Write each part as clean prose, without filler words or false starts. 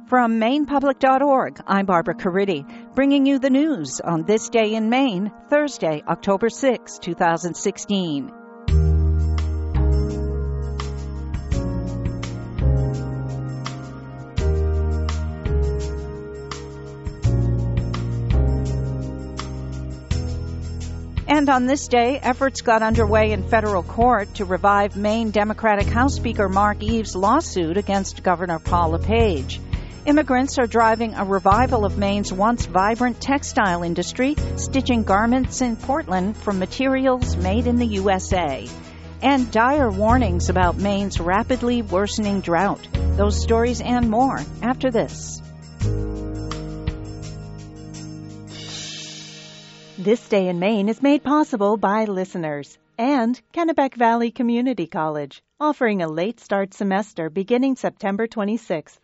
From MainePublic.org, I'm Barbara Caridi, bringing you the news on this day in Maine, Thursday, October 6, 2016. And on this day, efforts got underway in federal court to revive Maine Democratic House Speaker Mark Eves' lawsuit against Governor Paul LePage. Immigrants are driving a revival of Maine's once vibrant textile industry, stitching garments in Portland from materials made in the USA. And dire warnings about Maine's rapidly worsening drought. Those stories and more after this. This Day in Maine is made possible by listeners and Kennebec Valley Community College, offering a late start semester beginning September 26th.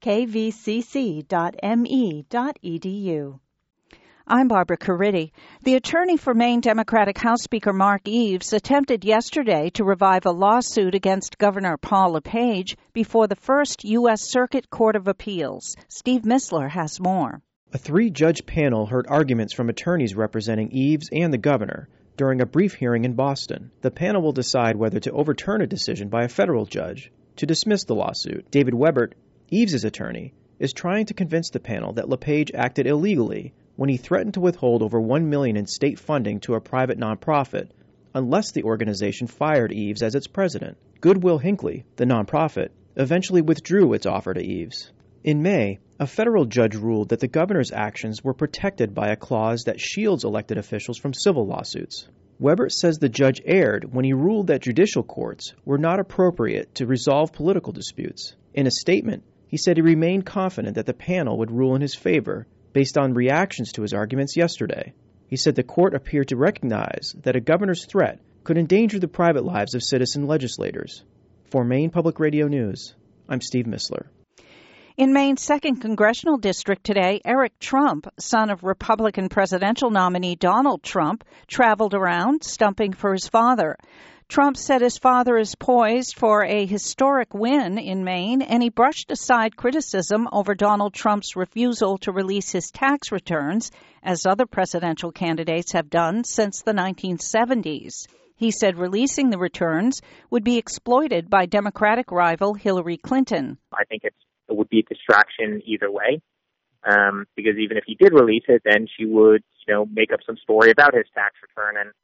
kvcc.me.edu. I'm Barbara Caridi. The attorney for Maine Democratic House Speaker Mark Eves attempted yesterday to revive a lawsuit against Governor Paul LePage before the First U.S. Circuit Court of Appeals. Steve Missler has more. A three-judge panel heard arguments from attorneys representing Eves and the governor during a brief hearing in Boston. The panel will decide whether to overturn a decision by a federal judge to dismiss the lawsuit. David Webert, Eves' attorney, is trying to convince the panel that LePage acted illegally when he threatened to withhold over $1 million in state funding to a private nonprofit unless the organization fired Eves as its president. Goodwill Hinckley, the nonprofit, eventually withdrew its offer to Eves. In May, a federal judge ruled that the governor's actions were protected by a clause that shields elected officials from civil lawsuits. Webert says the judge erred when he ruled that judicial courts were not appropriate to resolve political disputes. In a statement, he said he remained confident that the panel would rule in his favor based on reactions to his arguments yesterday. He said the court appeared to recognize that a governor's threat could endanger the private lives of citizen legislators. For Maine Public Radio News, I'm Steve Missler. In Maine's 2nd Congressional District today, Eric Trump, son of Republican presidential nominee Donald Trump, traveled around stumping for his father. Trump said his father is poised for a historic win in Maine, and he brushed aside criticism over Donald Trump's refusal to release his tax returns, as other presidential candidates have done since the 1970s. He said releasing the returns would be exploited by Democratic rival Hillary Clinton. I think it would be a distraction either way, because even if he did release it, then she would, make up some story about his tax return, and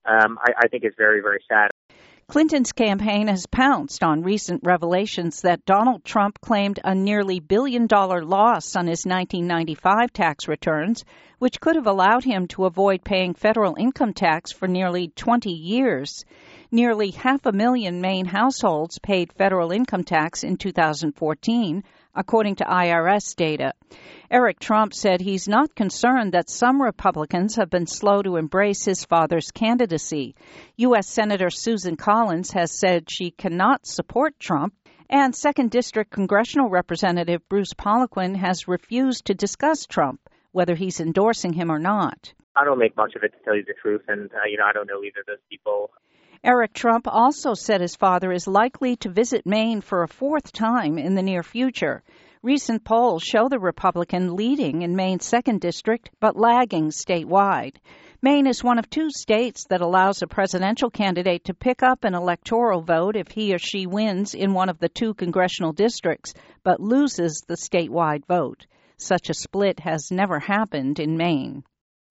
I think it's very, very sad. Clinton's campaign has pounced on recent revelations that Donald Trump claimed a nearly $1 billion loss on his 1995 tax returns, which could have allowed him to avoid paying federal income tax for nearly 20 years. Nearly 500,000 Maine households paid federal income tax in 2014, according to IRS data. Eric Trump said he's not concerned that some Republicans have been slow to embrace his father's candidacy. U.S. Senator Susan Collins has said she cannot support Trump, and 2nd District Congressional Representative Bruce Poliquin has refused to discuss Trump, whether he's endorsing him or not. I don't make much of it, to tell you the truth, and, I don't know either of those people. Eric Trump also said his father is likely to visit Maine for a 4th time in the near future. Recent polls show the Republican leading in Maine's 2nd District, but lagging statewide. Maine is one of 2 states that allows a presidential candidate to pick up an electoral vote if he or she wins in one of the 2 congressional districts, but loses the statewide vote. Such a split has never happened in Maine.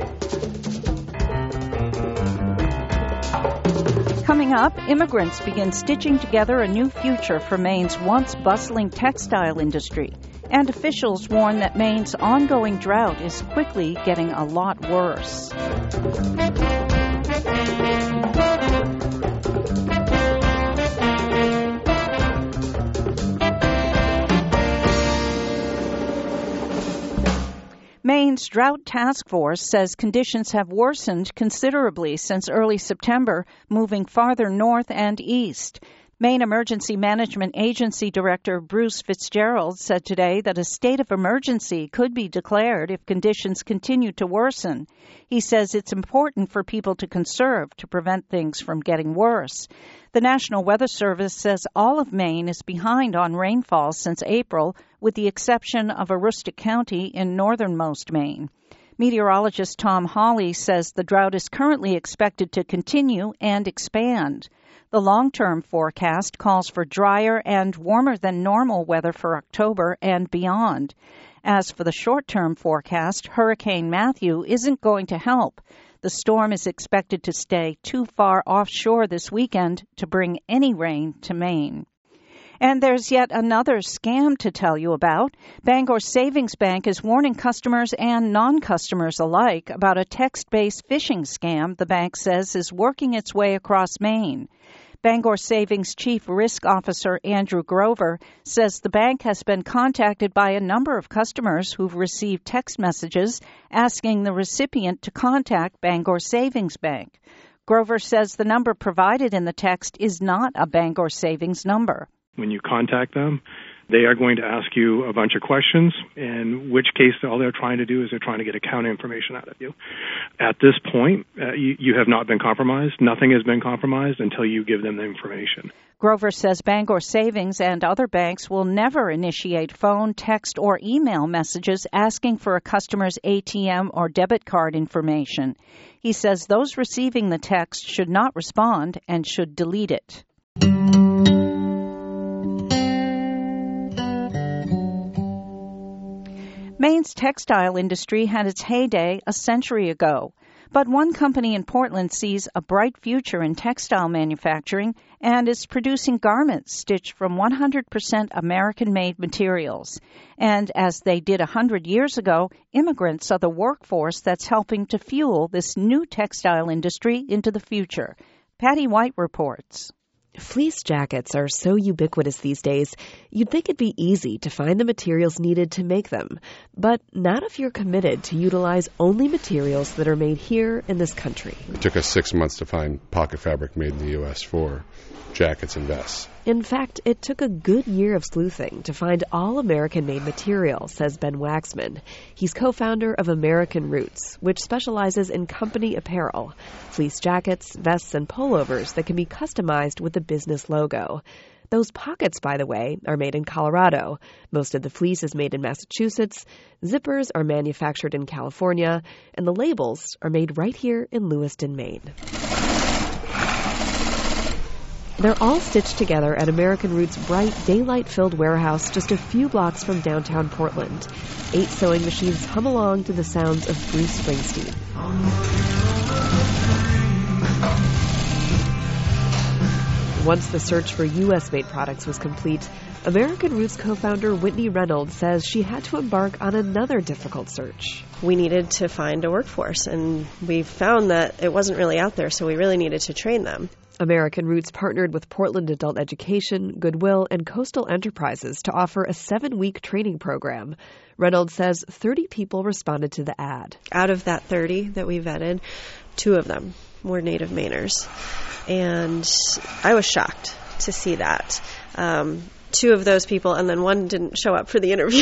Coming up, immigrants begin stitching together a new future for Maine's once bustling textile industry. And officials warn that Maine's ongoing drought is quickly getting a lot worse. Maine's Drought Task Force says conditions have worsened considerably since early September, moving farther north and east. Maine Emergency Management Agency Director Bruce Fitzgerald said today that a state of emergency could be declared if conditions continue to worsen. He says it's important for people to conserve to prevent things from getting worse. The National Weather Service says all of Maine is behind on rainfall since April, with the exception of Aroostook County in northernmost Maine. Meteorologist Tom Hawley says the drought is currently expected to continue and expand. The long-term forecast calls for drier and warmer than normal weather for October and beyond. As for the short-term forecast, Hurricane Matthew isn't going to help. The storm is expected to stay too far offshore this weekend to bring any rain to Maine. And there's yet another scam to tell you about. Bangor Savings Bank is warning customers and non-customers alike about a text-based phishing scam the bank says is working its way across Maine. Bangor Savings Chief Risk Officer Andrew Grover says the bank has been contacted by a number of customers who've received text messages asking the recipient to contact Bangor Savings Bank. Grover says the number provided in the text is not a Bangor Savings number. When you contact them, they are going to ask you a bunch of questions, in which case all they're trying to do is they're trying to get account information out of you. At this point, you have not been compromised. Nothing has been compromised until you give them the information. Grover says Bangor Savings and other banks will never initiate phone, text, or email messages asking for a customer's ATM or debit card information. He says those receiving the text should not respond and should delete it. Maine's textile industry had its heyday a century ago, but one company in Portland sees a bright future in textile manufacturing and is producing garments stitched from 100% American-made materials. And as they did 100 years ago, immigrants are the workforce that's helping to fuel this new textile industry into the future. Patty White reports. Fleece jackets are so ubiquitous these days, you'd think it'd be easy to find the materials needed to make them. But not if you're committed to utilize only materials that are made here in this country. It took us 6 months to find pocket fabric made in the U.S. for jackets and vests. In fact, it took a good year of sleuthing to find all American-made material, says Ben Waxman. He's co-founder of American Roots, which specializes in company apparel, fleece jackets, vests, and pullovers that can be customized with the business logo. Those pockets, by the way, are made in Colorado. Most of the fleece is made in Massachusetts. Zippers are manufactured in California, and the labels are made right here in Lewiston, Maine. They're all stitched together at American Roots' bright, daylight-filled warehouse just a few blocks from downtown Portland. 8 sewing machines hum along to the sounds of Bruce Springsteen. Once the search for U.S.-made products was complete, American Roots co-founder Whitney Reynolds says she had to embark on another difficult search. We needed to find a workforce, and we found that it wasn't really out there, so we really needed to train them. American Roots partnered with Portland Adult Education, Goodwill, and Coastal Enterprises to offer a 7-week training program. Reynolds says 30 people responded to the ad. Out of that 30 that we vetted, 2 of them were native Mainers. And I was shocked to see that. 2 of those people, and then 1 didn't show up for the interview.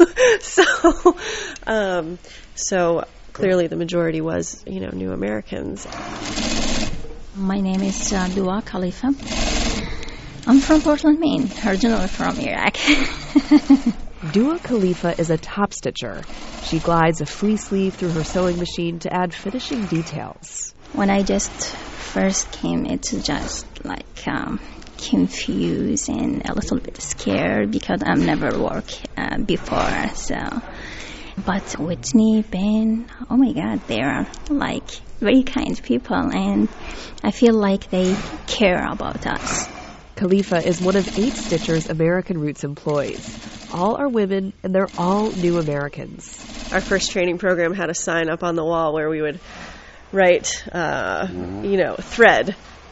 So clearly the majority was, new Americans. My name is Dua Khalifa. I'm from Portland, Maine, originally from Iraq. Dua Khalifa is a top stitcher. She glides a fleece sleeve through her sewing machine to add finishing details. When I just first came, it's just confused and a little bit scared because I've never worked before. But Whitney, Ben, oh my God, they are very kind people, and I feel like they care about us. Khalifa is one of 8 stitchers American Roots employs. All are women, and they're all new Americans. Our first training program had a sign up on the wall where we would write, thread.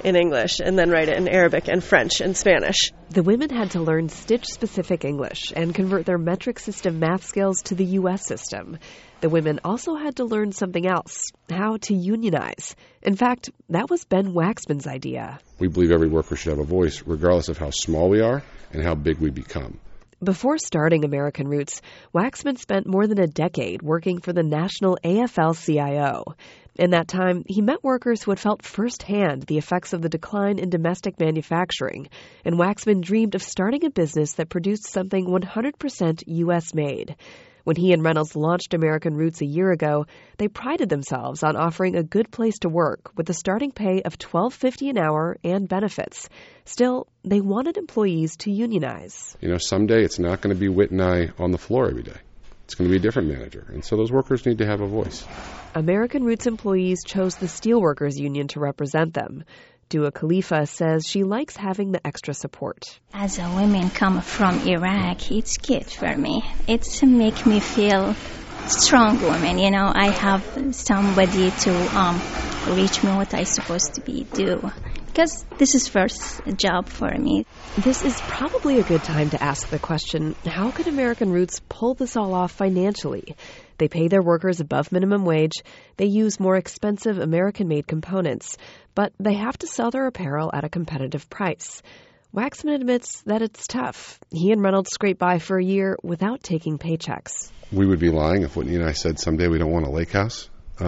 in English and then write it in Arabic and French and Spanish. The women had to learn Stitch-specific English and convert their metric system math skills to the U.S. system. The women also had to learn something else, how to unionize. In fact, that was Ben Waxman's idea. We believe every worker should have a voice, regardless of how small we are and how big we become. Before starting American Roots, Waxman spent more than a decade working for the national AFL-CIO. In that time, he met workers who had felt firsthand the effects of the decline in domestic manufacturing, and Waxman dreamed of starting a business that produced something 100% U.S.-made. When he and Reynolds launched American Roots a year ago, they prided themselves on offering a good place to work with a starting pay of $12.50 an hour and benefits. Still, they wanted employees to unionize. Someday it's not going to be Whit and I on the floor every day. It's going to be a different manager, and so those workers need to have a voice. American Roots employees chose the Steelworkers Union to represent them. Dua Khalifa says she likes having the extra support. As a woman come from Iraq, it's good for me. It's make me feel strong woman. I have somebody to reach me what I supposed to be do. Because this is first job for me. This is probably a good time to ask the question, how could American Roots pull this all off financially? They pay their workers above minimum wage, they use more expensive American-made components, but they have to sell their apparel at a competitive price. Waxman admits that it's tough. He and Reynolds scrape by for a year without taking paychecks. We would be lying if Whitney and I said someday we don't want a lake house.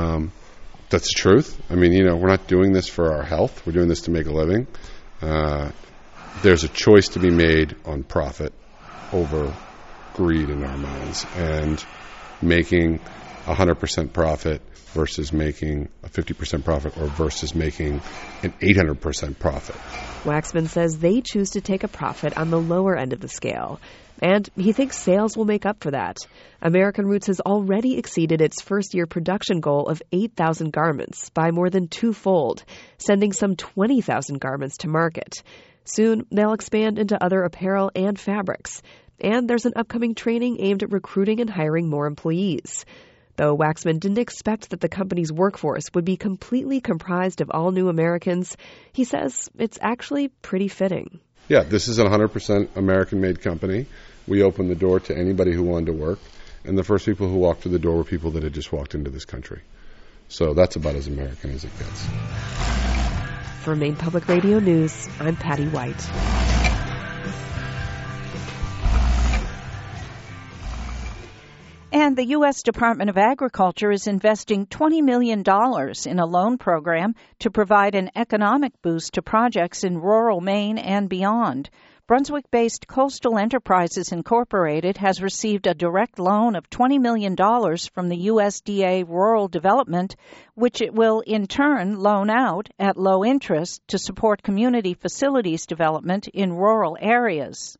That's the truth. We're not doing this for our health. We're doing this to make a living. There's a choice to be made on profit over greed in our minds, and making 100% profit versus making a 50% profit or versus making an 800% profit. Waxman says they choose to take a profit on the lower end of the scale. And he thinks sales will make up for that. American Roots has already exceeded its first-year production goal of 8,000 garments by more than twofold, sending some 20,000 garments to market. Soon, they'll expand into other apparel and fabrics. And there's an upcoming training aimed at recruiting and hiring more employees. Though Waxman didn't expect that the company's workforce would be completely comprised of all new Americans, he says it's actually pretty fitting. Yeah, this is a 100% American-made company. We opened the door to anybody who wanted to work, and the first people who walked through the door were people that had just walked into this country. So that's about as American as it gets. For Maine Public Radio News, I'm Patty White. And the U.S. Department of Agriculture is investing $20 million in a loan program to provide an economic boost to projects in rural Maine and beyond. Brunswick-based Coastal Enterprises Incorporated has received a direct loan of $20 million from the USDA Rural Development, which it will in turn loan out at low interest to support community facilities development in rural areas.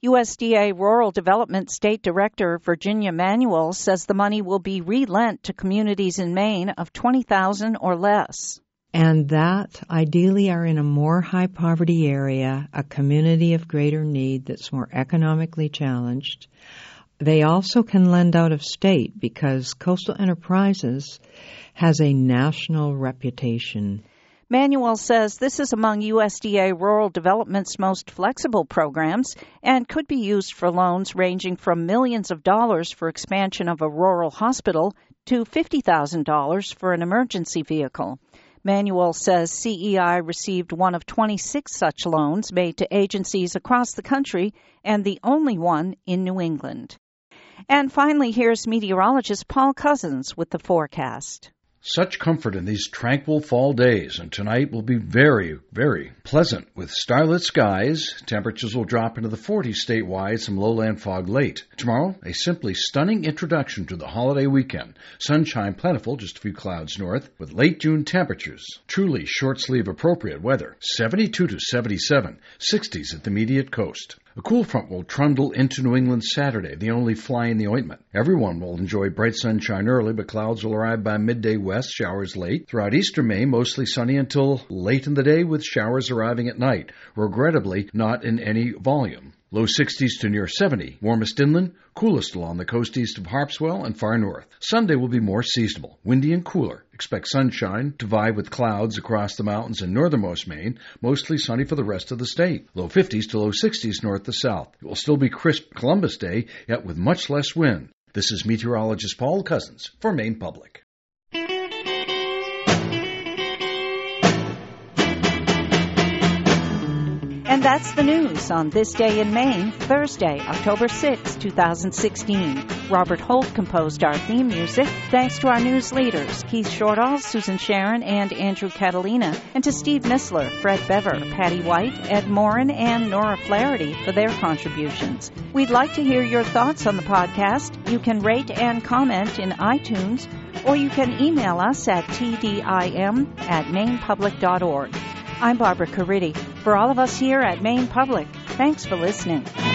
USDA Rural Development State Director Virginia Manuel says the money will be relent to communities in Maine of 20,000 or less. And that ideally are in a more high-poverty area, a community of greater need that's more economically challenged. They also can lend out of state because Coastal Enterprises has a national reputation. Manuel says this is among USDA Rural Development's most flexible programs and could be used for loans ranging from millions of dollars for expansion of a rural hospital to $50,000 for an emergency vehicle. Manuel says CEI received one of 26 such loans made to agencies across the country and the only one in New England. And finally, here's meteorologist Paul Cousins with the forecast. Such comfort in these tranquil fall days, and tonight will be very, very pleasant with starlit skies. Temperatures will drop into the 40s statewide, some lowland fog late. Tomorrow, a simply stunning introduction to the holiday weekend. Sunshine plentiful, just a few clouds north, with late June temperatures. Truly short-sleeve appropriate weather. 72 to 77, 60s at the immediate coast. A cool front will trundle into New England Saturday, the only fly in the ointment. Everyone will enjoy bright sunshine early, but clouds will arrive by midday west, showers late. Throughout eastern Maine, mostly sunny until late in the day, with showers arriving at night. Regrettably, not in any volume. Low 60s to near 70. Warmest inland, coolest along the coast east of Harpswell and far north. Sunday will be more seasonable, windy and cooler. Expect sunshine to vie with clouds across the mountains in northernmost Maine, mostly sunny for the rest of the state. Low 50s to low 60s north to south. It will still be crisp Columbus Day, yet with much less wind. This is meteorologist Paul Cousins for Maine Public. And that's the news on This Day in Maine, Thursday, October 6, 2016. Robert Holt composed our theme music. Thanks to our news leaders, Keith Shortall, Susan Sharon, and Andrew Catalina, and to Steve Missler, Fred Bever, Patty White, Ed Morin, and Nora Flaherty for their contributions. We'd like to hear your thoughts on the podcast. You can rate and comment in iTunes, or you can email us at tdim@mainepublic.org. I'm Barbara Caridi. For all of us here at Maine Public, thanks for listening.